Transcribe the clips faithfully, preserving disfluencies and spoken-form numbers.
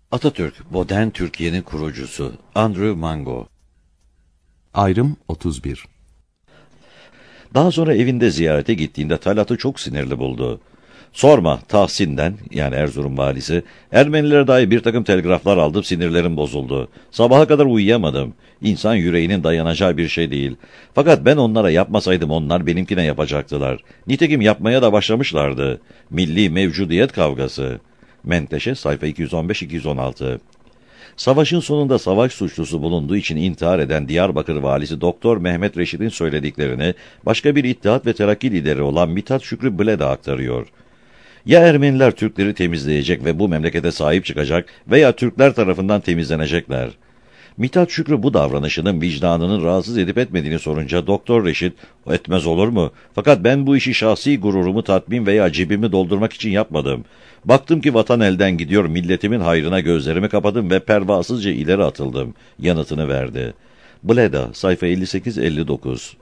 Atatürk, modern Türkiye'nin kurucusu. Andrew Mango. Ayrım otuz bir. Daha sonra evinde ziyarete gittiğinde Talat'ı çok sinirli buldu. Sorma, Tahsin'den, yani Erzurum valisi, Ermenilere dair bir takım telgraflar aldım, sinirlerim bozuldu. Sabaha kadar uyuyamadım. İnsan yüreğinin dayanacağı bir şey değil. Fakat ben onlara yapmasaydım onlar benimkine yapacaktılar. Nitekim yapmaya da başlamışlardı. Milli mevcudiyet kavgası. Menteşe, sayfa iki yüz on beş iki yüz on altı. Savaşın sonunda savaş suçlusu bulunduğu için intihar eden Diyarbakır valisi Doktor Mehmet Reşit'in söylediklerini başka bir İttihat ve Terakki lideri olan Mithat Şükrü Bleda aktarıyor. Ya Ermeniler Türkleri temizleyecek ve bu memlekete sahip çıkacak veya Türkler tarafından temizlenecekler. Mithat Şükrü bu davranışının vicdanını rahatsız edip etmediğini sorunca Doktor Reşit, etmez olur mu? Fakat ben bu işi şahsi gururumu tatmin veya cebimi doldurmak için yapmadım. Baktım ki vatan elden gidiyor, milletimin hayrına gözlerimi kapadım ve pervasızca ileri atıldım. Yanıtını verdi. Bleda, sayfa elli sekiz elli dokuz.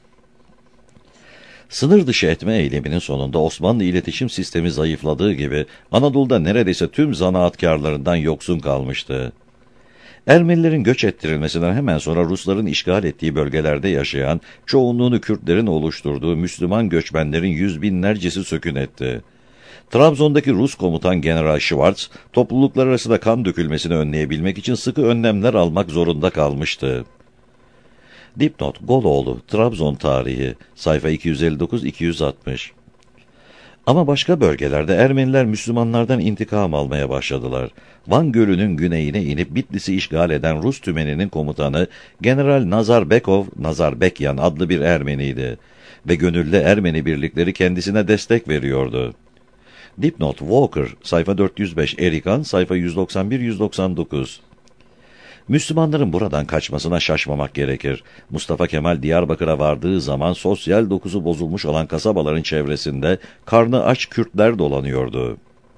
Sınır dışı etme eyleminin sonunda Osmanlı iletişim sistemi zayıfladığı gibi Anadolu'da neredeyse tüm zanaatkarlarından yoksun kalmıştı. Ermenilerin göç ettirilmesinden hemen sonra Rusların işgal ettiği bölgelerde yaşayan, çoğunluğunu Kürtlerin oluşturduğu Müslüman göçmenlerin yüz binlercesi sökün etti. Trabzon'daki Rus komutan General Schwarz, topluluklar arasında kan dökülmesini önleyebilmek için sıkı önlemler almak zorunda kalmıştı. Dipnot, Goloğlu, Trabzon tarihi, sayfa iki yüz elli dokuz iki yüz altmış. Ama başka bölgelerde Ermeniler Müslümanlardan intikam almaya başladılar. Van Gölü'nün güneyine inip Bitlis'i işgal eden Rus tümeninin komutanı General Nazarbekov, Nazarbekyan adlı bir Ermeniydi ve gönüllü Ermeni birlikleri kendisine destek veriyordu. Dipnot, Walker, sayfa dört yüz beş, Erikan, sayfa yüz doksan bir yüz doksan dokuz. Müslümanların buradan kaçmasına şaşmamak gerekir. Mustafa Kemal Diyarbakır'a vardığı zaman sosyal dokusu bozulmuş olan kasabaların çevresinde karnı aç Kürtler dolanıyordu.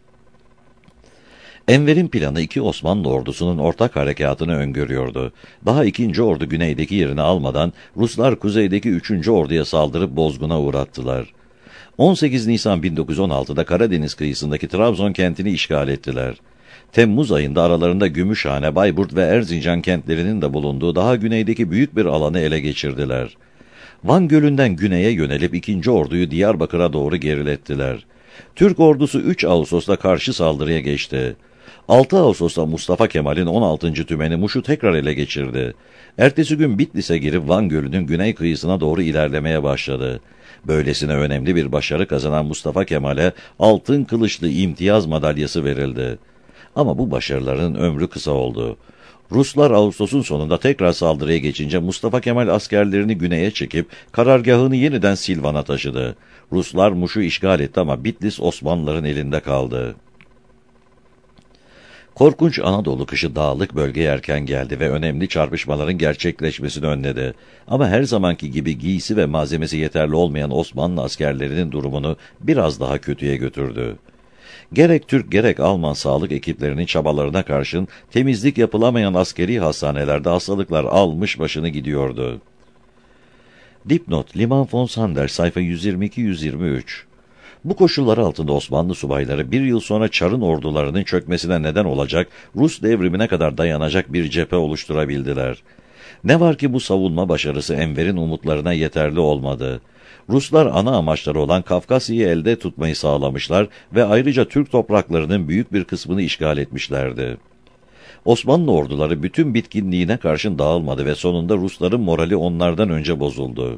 Enver'in planı iki Osmanlı ordusunun ortak harekatını öngörüyordu. Daha ikinci ordu güneydeki yerini almadan Ruslar kuzeydeki üçüncü orduya saldırıp bozguna uğrattılar. on sekiz Nisan bin dokuz yüz on altıda Karadeniz kıyısındaki Trabzon kentini işgal ettiler. Temmuz ayında aralarında Gümüşhane, Bayburt ve Erzincan kentlerinin de bulunduğu daha güneydeki büyük bir alanı ele geçirdiler. Van Gölü'nden güneye yönelip ikinci orduyu Diyarbakır'a doğru gerilettiler. Türk ordusu üç Ağustos'ta karşı saldırıya geçti. altı Ağustos'ta Mustafa Kemal'in on altıncı tümeni Muş'u tekrar ele geçirdi. Ertesi gün Bitlis'e girip Van Gölü'nün güney kıyısına doğru ilerlemeye başladı. Böylesine önemli bir başarı kazanan Mustafa Kemal'e altın kılıçlı imtiyaz madalyası verildi. Ama bu başarıların ömrü kısa oldu. Ruslar Ağustos'un sonunda tekrar saldırıya geçince Mustafa Kemal askerlerini güneye çekip karargahını yeniden Silvan'a taşıdı. Ruslar Muş'u işgal etti ama Bitlis Osmanlıların elinde kaldı. Korkunç Anadolu kışı dağlık bölgeye erken geldi ve önemli çarpışmaların gerçekleşmesini önledi. Ama her zamanki gibi giysi ve malzemesi yeterli olmayan Osmanlı askerlerinin durumunu biraz daha kötüye götürdü. Gerek Türk gerek Alman sağlık ekiplerinin çabalarına karşın temizlik yapılamayan askeri hastanelerde hastalıklar almış başını gidiyordu. Dipnot, Liman von Sander, sayfa yüz yirmi iki yüz yirmi üç. Bu koşullar altında Osmanlı subayları bir yıl sonra Çar'ın ordularının çökmesine neden olacak, Rus devrimine kadar dayanacak bir cephe oluşturabildiler. Ne var ki bu savunma başarısı Enver'in umutlarına yeterli olmadı. Ruslar ana amaçları olan Kafkasya'yı elde tutmayı sağlamışlar ve ayrıca Türk topraklarının büyük bir kısmını işgal etmişlerdi. Osmanlı orduları bütün bitkinliğine karşın dağılmadı ve sonunda Rusların morali onlardan önce bozuldu.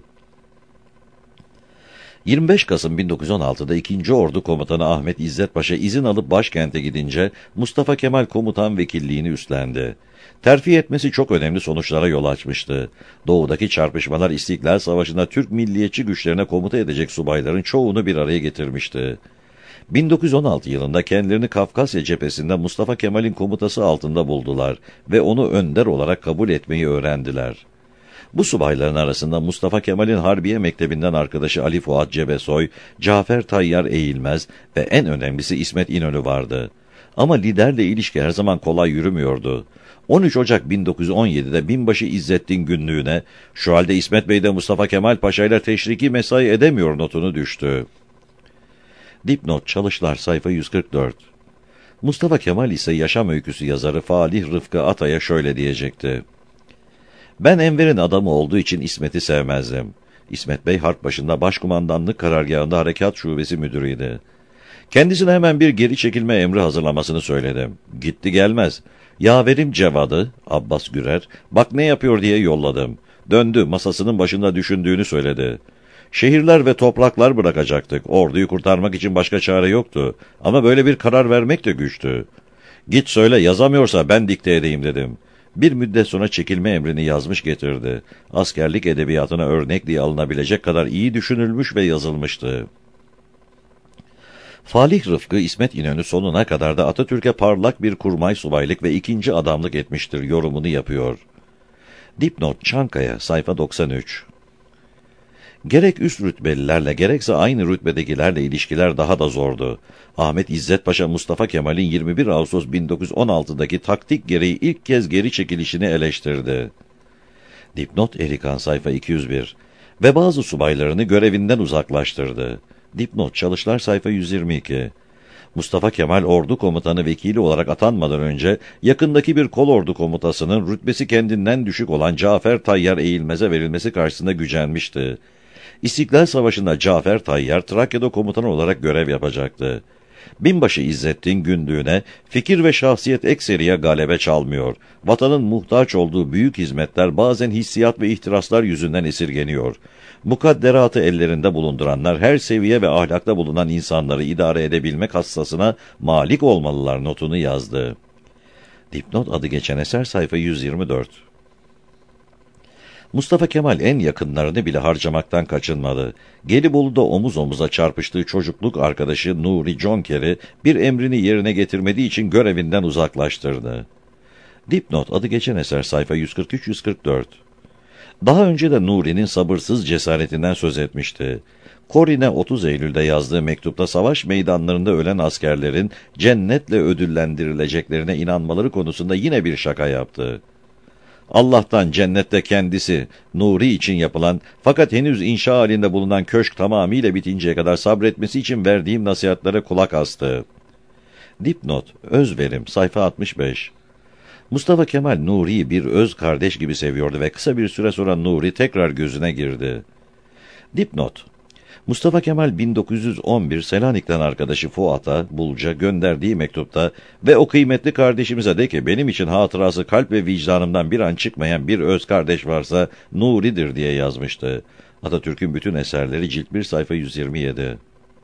yirmi beş Kasım bin dokuz yüz on altıda ikinci Ordu Komutanı Ahmet İzzet Paşa izin alıp başkente gidince Mustafa Kemal komutan vekilliğini üstlendi. Terfi etmesi çok önemli sonuçlara yol açmıştı. Doğudaki çarpışmalar İstiklal Savaşı'nda Türk milliyetçi güçlerine komuta edecek subayların çoğunu bir araya getirmişti. bin dokuz yüz on altı yılında kendilerini Kafkasya cephesinde Mustafa Kemal'in komutası altında buldular ve onu önder olarak kabul etmeyi öğrendiler. Bu subayların arasında Mustafa Kemal'in Harbiye Mektebi'nden arkadaşı Ali Fuat Cebesoy, Cafer Tayyar Eğilmez ve en önemlisi İsmet İnönü vardı. Ama liderle ilişki her zaman kolay yürümüyordu. on üç Ocak bin dokuz yüz on yedi'de binbaşı İzzettin günlüğüne, şu halde İsmet Bey de Mustafa Kemal Paşa ile teşriki mesai edemiyor notunu düştü. Dipnot, Çalışlar, sayfa yüz kırk dört. Mustafa Kemal ise yaşam öyküsü yazarı Falih Rıfkı Atay'a şöyle diyecekti. Ben Enver'in adamı olduğu için İsmet'i sevmezdim. İsmet Bey harp başında başkumandanlık karargahında harekat şubesi müdürüydü. Kendisine hemen bir geri çekilme emri hazırlamasını söyledim. Gitti gelmez. Yaverim Cevadı, Abbas Gürer, bak ne yapıyor diye yolladım. Döndü, masasının başında düşündüğünü söyledi. Şehirler ve topraklar bırakacaktık. Orduyu kurtarmak için başka çare yoktu. Ama böyle bir karar vermek de güçtü. Git söyle, yazamıyorsa ben dikte edeyim dedim. Bir müddet sonra çekilme emrini yazmış getirdi. Askerlik edebiyatına örnek diye alınabilecek kadar iyi düşünülmüş ve yazılmıştı. Falih Rıfkı, İsmet İnönü sonuna kadar da Atatürk'e parlak bir kurmay subaylık ve ikinci adamlık etmiştir yorumunu yapıyor. Dipnot Çankaya, sayfa doksan üç. Gerek üst rütbelilerle gerekse aynı rütbedekilerle ilişkiler daha da zordu. Ahmet İzzet Paşa, Mustafa Kemal'in yirmi bir Ağustos bin dokuz yüz on altı'daki taktik gereği ilk kez geri çekilişini eleştirdi. Dipnot Erikan, sayfa iki yüz bir. Ve bazı subaylarını görevinden uzaklaştırdı. Dipnot Çalışlar, sayfa yüz yirmi iki. Mustafa Kemal ordu komutanı vekili olarak atanmadan önce yakındaki bir kolordu komutasının rütbesi kendinden düşük olan Cafer Tayyar Eğilmez'e verilmesi karşısında gücenmişti. İstiklal Savaşı'nda Cafer Tayyar Trakya'da komutan olarak görev yapacaktı. Binbaşı İzzettin Gündüğü'ne fikir ve şahsiyet ekseriye galebe çalmıyor. Vatanın muhtaç olduğu büyük hizmetler bazen hissiyat ve ihtiraslar yüzünden esirgeniyor. Mukadderatı ellerinde bulunduranlar her seviye ve ahlakta bulunan insanları idare edebilmek hassasına malik olmalılar notunu yazdı. Dipnot adı geçen eser, sayfa yüz yirmi dört. Mustafa Kemal en yakınlarını bile harcamaktan kaçınmadı. Gelibolu'da omuz omuza çarpıştığı çocukluk arkadaşı Nuri Conker'i bir emrini yerine getirmediği için görevinden uzaklaştırdı. Dipnot adı geçen eser, sayfa yüz kırk üç yüz kırk dört. Daha önce de Nuri'nin sabırsız cesaretinden söz etmişti. Korin'e otuz Eylül'de yazdığı mektupta savaş meydanlarında ölen askerlerin cennetle ödüllendirileceklerine inanmaları konusunda yine bir şaka yaptı. Allah'tan cennette kendisi, Nuri için yapılan fakat henüz inşa halinde bulunan köşk tamamıyla bitinceye kadar sabretmesi için verdiğim nasihatlere kulak astı. Dipnot, Özverim, sayfa altmış beş. Mustafa Kemal Nuri'yi bir öz kardeş gibi seviyordu ve kısa bir süre sonra Nuri tekrar gözüne girdi. Dipnot, Mustafa Kemal bin dokuz yüz on bir Selanik'ten arkadaşı Fuat'a, Bulca gönderdiği mektupta ve o kıymetli kardeşimize de ki benim için hatırası kalp ve vicdanımdan bir an çıkmayan bir öz kardeş varsa Nuri'dir diye yazmıştı. Atatürk'ün bütün eserleri cilt bir, sayfa yüz yirmi yedi.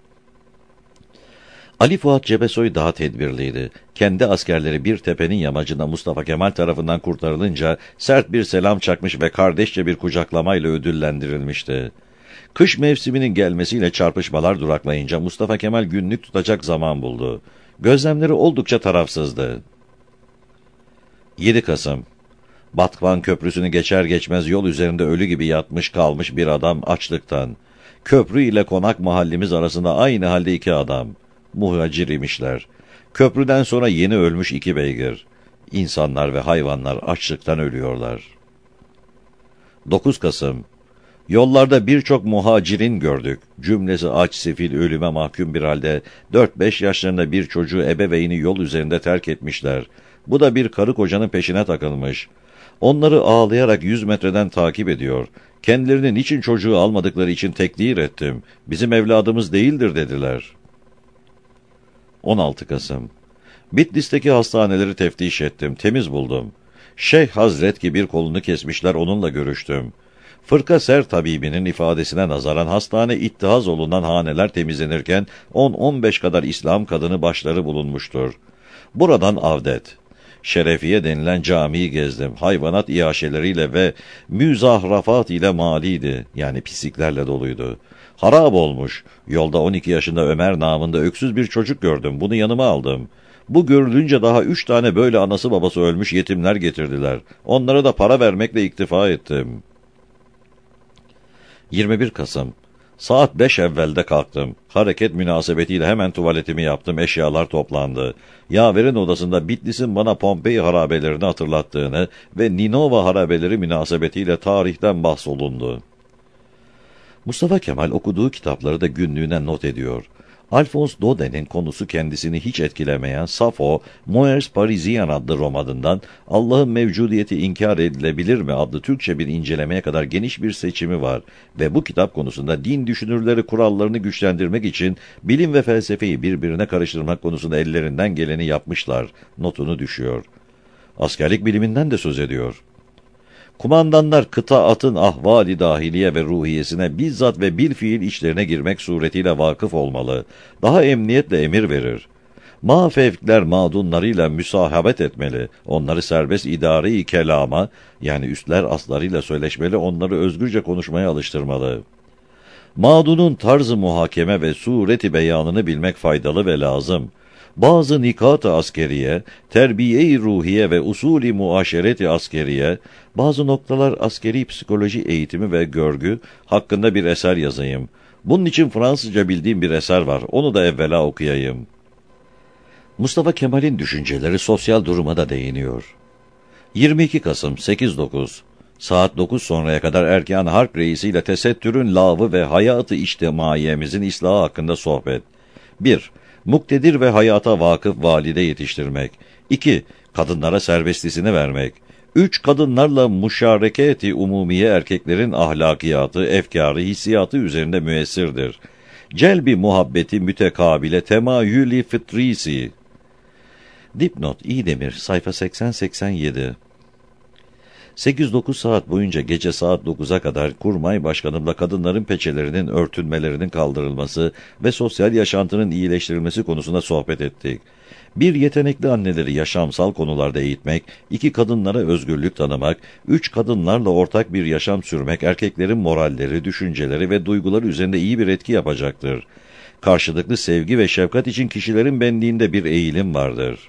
Ali Fuat Cebesoy daha tedbirliydi. Kendi askerleri bir tepenin yamacında Mustafa Kemal tarafından kurtarılınca sert bir selam çakmış ve kardeşçe bir kucaklamayla ödüllendirilmişti. Kış mevsiminin gelmesiyle çarpışmalar duraklayınca Mustafa Kemal günlük tutacak zaman buldu. Gözlemleri oldukça tarafsızdı. yedi Kasım. Batvan Köprüsü'nü geçer geçmez yol üzerinde ölü gibi yatmış kalmış bir adam açlıktan. Köprü ile konak mahallimiz arasında aynı halde iki adam. Muhacir imişler. Köprüden sonra yeni ölmüş iki beygir. İnsanlar ve hayvanlar açlıktan ölüyorlar. dokuz Kasım. Yollarda birçok muhacirin gördük. Cümlesi aç, sefil, ölüme mahkum bir halde dört beş yaşlarında bir çocuğu ebeveyni yol üzerinde terk etmişler. Bu da bir karı kocanın peşine takılmış. Onları ağlayarak yüz metreden takip ediyor. Kendilerinin niçin çocuğu almadıkları için tekdir ettim. Bizim evladımız değildir dediler. on altı Kasım. Bitlis'teki hastaneleri teftiş ettim. Temiz buldum. Şeyh Hazret ki bir kolunu kesmişler, onunla görüştüm. Fırka Ser tabibinin ifadesine nazaran hastane ittihaz olunan haneler temizlenirken on on beş kadar İslam kadını başları bulunmuştur. Buradan Avdet, Şerefiye denilen camiyi gezdim. Hayvanat iaşeleriyle ve müzahrafat ile maliydi. Yani pisliklerle doluydu. Harap olmuş. Yolda on iki yaşında Ömer namında öksüz bir çocuk gördüm. Bunu yanıma aldım. Bu görülünce daha üç tane böyle anası babası ölmüş yetimler getirdiler. Onlara da para vermekle iktifa ettim. yirmi bir Kasım. Saat beş evvelde kalktım. Hareket münasebetiyle hemen tuvaletimi yaptım, eşyalar toplandı. Yaver'in odasında Bitlis'in bana Pompei harabelerini hatırlattığını ve Ninova harabeleri münasebetiyle tarihten bahsolundu. Mustafa Kemal okuduğu kitapları da günlüğüne not ediyor. Alphonse Dauden'in konusu kendisini hiç etkilemeyen Sappho, Moers Parisien adlı romanından Allah'ın mevcudiyeti inkar edilebilir mi adlı Türkçe bir incelemeye kadar geniş bir seçimi var ve bu kitap konusunda din düşünürleri kurallarını güçlendirmek için bilim ve felsefeyi birbirine karıştırmak konusunda ellerinden geleni yapmışlar notunu düşüyor. Askerlik biliminden de söz ediyor. Kumandanlar kıtaatın ahvali dahiliye ve ruhiyesine bizzat ve bilfiil içlerine girmek suretiyle vakıf olmalı. Daha emniyetle emir verir. Mafevkler mağdunlarıyla müsahabet etmeli. Onları serbest idare-i kelama, yani üstler aslarıyla söyleşmeli, onları özgürce konuşmaya alıştırmalı. Mağdunun tarzı muhakeme ve sureti beyanını bilmek faydalı ve lazım. Bazı nikat-ı askeriye, terbiye-i ruhiye ve usul-i muaşereti askeriye, bazı noktalar askeri psikoloji eğitimi ve görgü hakkında bir eser yazayım. Bunun için Fransızca bildiğim bir eser var, onu da evvela okuyayım. Mustafa Kemal'in düşünceleri sosyal duruma da değiniyor. yirmi iki Kasım sekiz dokuz Saat dokuz sonraya kadar Erkan Harp Reisi ile tesettürün lavı ve hayatı içtimaiyemizin islahı hakkında sohbet. bir. Muktedir ve hayata vakıf valide yetiştirmek. iki. Kadınlara serbestisini vermek. üç. Kadınlarla müşareket-i umumiye erkeklerin ahlakiyatı, efkârı, hissiyatı üzerinde müessirdir. Celbi muhabbeti mütekabile temayülü fıtrisi. Dipnot İdemir sayfa seksen seksen yedi. sekiz dokuz saat boyunca gece saat dokuza kadar Kurmay Başkanımla kadınların peçelerinin örtünmelerinin kaldırılması ve sosyal yaşantının iyileştirilmesi konusunda sohbet ettik. Bir, yetenekli anneleri yaşamsal konularda eğitmek, iki, kadınlara özgürlük tanımak, üç, kadınlarla ortak bir yaşam sürmek, erkeklerin moralleri, düşünceleri ve duyguları üzerinde iyi bir etki yapacaktır. Karşılıklı sevgi ve şefkat için kişilerin benliğinde bir eğilim vardır.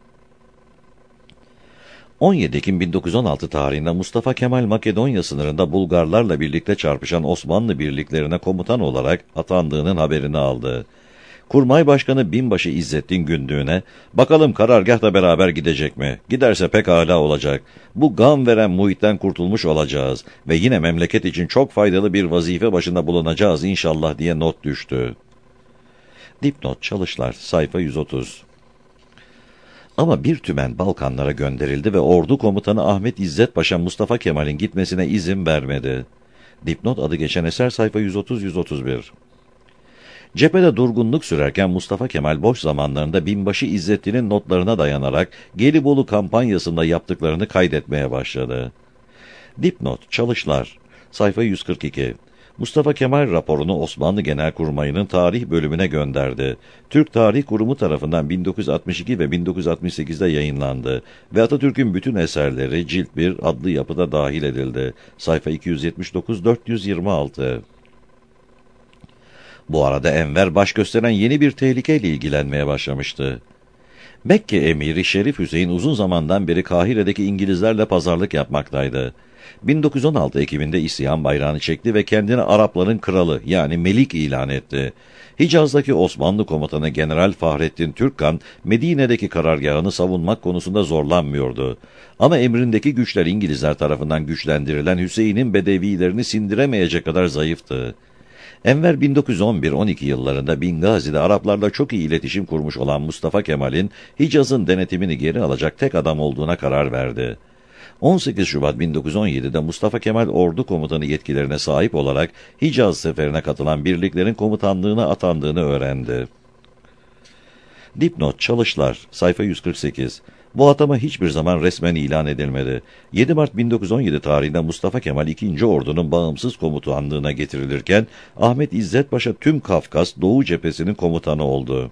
on yedi Ekim bin dokuz yüz on altı tarihinde Mustafa Kemal Makedonya sınırında Bulgarlarla birlikte çarpışan Osmanlı birliklerine komutan olarak atandığının haberini aldı. Kurmay Başkanı Binbaşı İzzettin Gündüğü'ne, "Bakalım karargâhla beraber gidecek mi? Giderse pekâlâ olacak. Bu gam veren muhitten kurtulmuş olacağız ve yine memleket için çok faydalı bir vazife başında bulunacağız inşallah" diye not düştü. Dipnot Çalışlar sayfa yüz otuz. Ama bir tümen Balkanlara gönderildi ve ordu komutanı Ahmet İzzet Paşa Mustafa Kemal'in gitmesine izin vermedi. Dipnot adı geçen eser sayfa yüz otuz yüz otuz bir. Cephede durgunluk sürerken Mustafa Kemal boş zamanlarında Binbaşı İzzettin'in notlarına dayanarak Gelibolu kampanyasında yaptıklarını kaydetmeye başladı. Dipnot Çalışlar sayfa yüz kırk iki. Mustafa Kemal raporunu Osmanlı Genelkurmayı'nın tarih bölümüne gönderdi. Türk Tarih Kurumu tarafından bin dokuz yüz altmış iki ve bin dokuz yüz altmış sekizde yayınlandı ve Atatürk'ün bütün eserleri Cilt bir adlı yapıda dahil edildi. Sayfa iki yüz yetmiş dokuz dört yüz yirmi altı. Bu arada Enver baş gösteren yeni bir tehlikeyle ilgilenmeye başlamıştı. Mekke emiri Şerif Hüseyin uzun zamandan beri Kahire'deki İngilizlerle pazarlık yapmaktaydı. bin dokuz yüz on altı Ekim'inde isyan bayrağını çekti ve kendini Arapların kralı yani Melik ilan etti. Hicaz'daki Osmanlı komutanı General Fahrettin Türkkan, Medine'deki karargahını savunmak konusunda zorlanmıyordu. Ama emrindeki güçler İngilizler tarafından güçlendirilen Hüseyin'in bedevilerini sindiremeyecek kadar zayıftı. Enver bin dokuz yüz on bir on iki yıllarında Bingazi'de Araplarla çok iyi iletişim kurmuş olan Mustafa Kemal'in Hicaz'ın denetimini geri alacak tek adam olduğuna karar verdi. on sekiz Şubat bin dokuz yüz on yedi'de Mustafa Kemal ordu komutanı yetkilerine sahip olarak Hicaz seferine katılan birliklerin komutanlığına atandığını öğrendi. Dipnot Çalışlar sayfa yüz kırk sekiz. Bu atama hiçbir zaman resmen ilan edilmedi. yedi Mart bin dokuz yüz on yedi tarihinde Mustafa Kemal ikinci Ordu'nun bağımsız komutanlığına getirilirken Ahmet İzzet Paşa tüm Kafkas Doğu cephesinin komutanı oldu.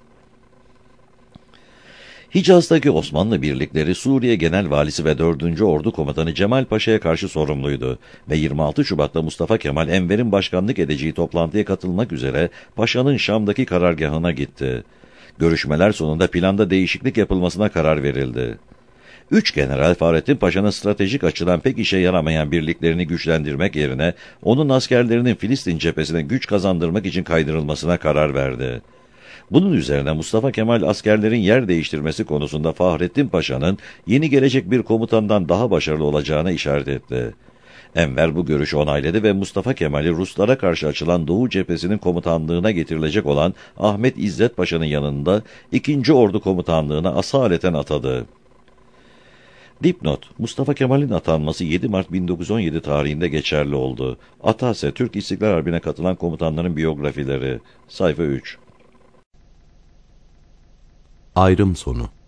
Hicaz'daki Osmanlı birlikleri Suriye Genel Valisi ve dördüncü Ordu Komutanı Cemal Paşa'ya karşı sorumluydu ve yirmi altı Şubat'ta Mustafa Kemal Enver'in başkanlık edeceği toplantıya katılmak üzere Paşa'nın Şam'daki karargahına gitti. Görüşmeler sonunda planda değişiklik yapılmasına karar verildi. Üç General Fahrettin Paşa'nın stratejik açıdan pek işe yaramayan birliklerini güçlendirmek yerine onun askerlerinin Filistin cephesine güç kazandırmak için kaydırılmasına karar verdi. Bunun üzerine Mustafa Kemal askerlerin yer değiştirmesi konusunda Fahrettin Paşa'nın yeni gelecek bir komutandan daha başarılı olacağına işaret etti. Enver bu görüşü onayladı ve Mustafa Kemal'i Ruslara karşı açılan Doğu cephesinin komutanlığına getirilecek olan Ahmet İzzet Paşa'nın yanında ikinci Ordu komutanlığına asaleten atadı. Dipnot: Mustafa Kemal'in atanması yedi Mart bin dokuz yüz on yedi tarihinde geçerli oldu. Atase, Türk İstiklal Harbi'ne katılan komutanların biyografileri. Sayfa üç. Ayrım sonu.